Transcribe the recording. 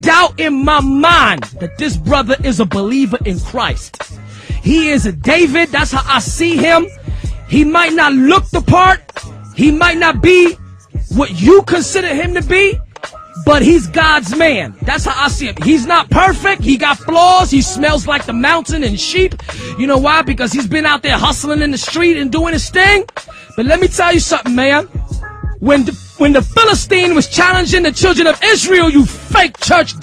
doubt in my mind that this brother is a believer in Christ. He is a David. That's how I see him. He might not look the part. He might not be what you consider him to be, but he's God's man. That's how I see him. He's not perfect. He got flaws. He smells like the mountain and sheep. You know why? Because he's been out there hustling in the street and doing his thing. But let me tell you something, man. When the Philistine was challenging the children of Israel, you fake church